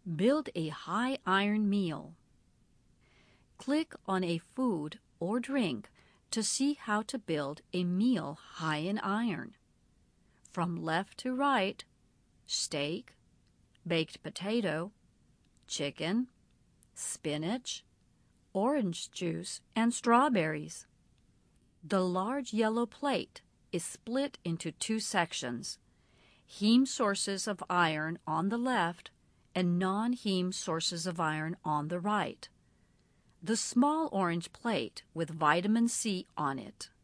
Build a high iron meal. Click on a food or drink to see how to build a meal high in iron. From left to right: steak, baked potato, chicken, spinach, orange juice, and strawberries. The large yellow plate is split into two sections: heme sources of iron on the left and non-heme sources of iron on the right. The small orange plate with vitamin C on it.